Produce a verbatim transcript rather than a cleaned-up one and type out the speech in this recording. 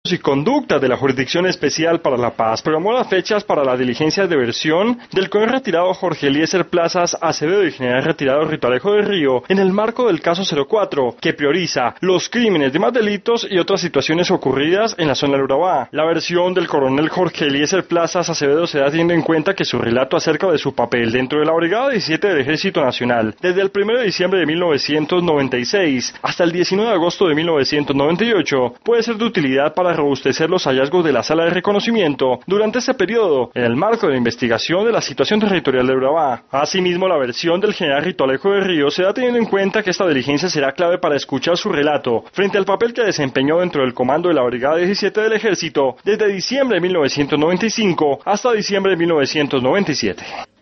y conductas de la Jurisdicción Especial para la Paz programó las fechas para las diligencias de versión del coronel retirado Jorge Eliezer Plazas Acevedo y general retirado Rito Alejo del Río en el marco del caso cero cuatro, que prioriza los crímenes, demás delitos y otras situaciones ocurridas en la zona del Urabá. La versión del coronel Jorge Eliezer Plazas Acevedo se da teniendo en cuenta que su relato acerca de su papel dentro de la Brigada diecisiete del Ejército Nacional desde el primero de diciembre de mil novecientos noventa y seis hasta el diecinueve de agosto de mil novecientos noventa y ocho puede ser de utilidad para robustecer los hallazgos de la sala de reconocimiento durante este periodo en el marco de la investigación de la situación territorial de Urabá. Asimismo, la versión del general Rito Alejo del Río se da teniendo en cuenta que esta diligencia será clave para escuchar su relato frente al papel que desempeñó dentro del comando de la Brigada diecisiete del Ejército desde diciembre de mil novecientos noventa y cinco hasta diciembre de mil novecientos noventa y siete.